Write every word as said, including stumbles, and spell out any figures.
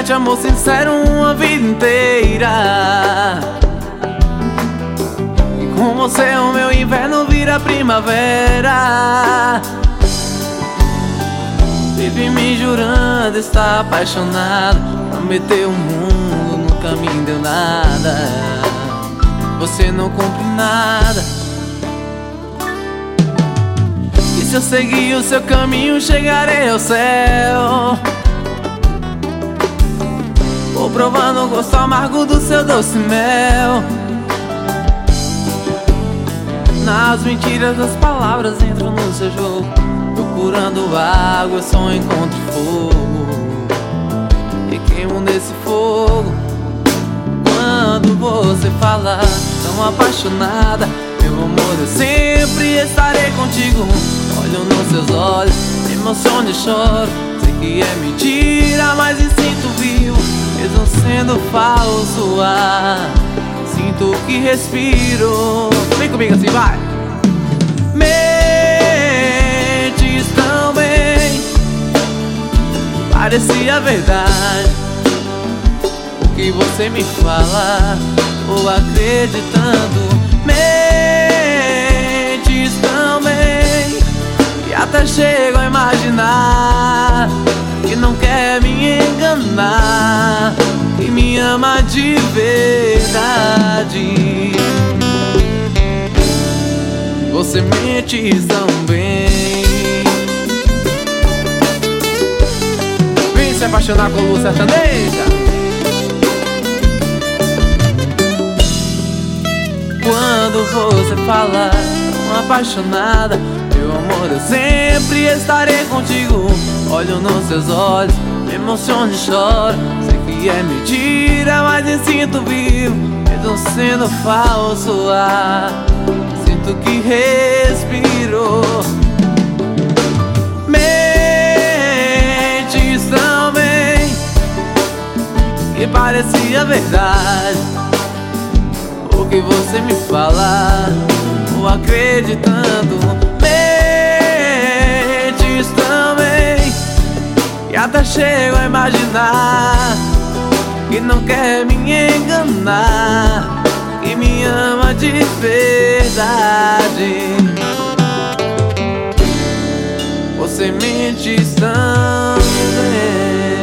promete amor sincero uma vida inteira. E com você o meu inverno vira primavera. Vive me jurando estar apaixonado, prometeu o mundo, nunca me deu nada. Você não cumpre nada. E se eu seguir o seu caminho, chegarei ao céu. Vou provando o gosto amargo do seu doce mel. Nas mentiras das palavras entro no seu jogo. Procurando água, eu só encontro fogo. E queimo nesse fogo. Quando você fala tão apaixonada, meu amor, eu sempre estarei contigo. Olho nos seus olhos, me emociono e choro. Sei que é mentira, mas me sinto vivo. Mesmo sendo falso ar, sinto que respiro. Vem comigo assim, vai! Mentes tão bem, parecia verdade o que você me fala, tô acreditando. Mentes tão bem, e até chego a imaginar que não quer me enganar, que me ama de verdade. Você mente tão bem. Vem se apaixonar com luz sertaneja. Quando você fala tão apaixonada, meu amor, eu sempre estarei contigo. Olho nos seus olhos, me emociono e choro. Sei que é mentira, mas me sinto vivo. Mesmo sendo falso ar, sinto que respiro. Mentes tão bem, que parecia verdade o que você me fala, tô acreditando. Mentes tão bem, e até chego a imaginar que não quer me enganar, que me ama de verdade. Você mente tão bem.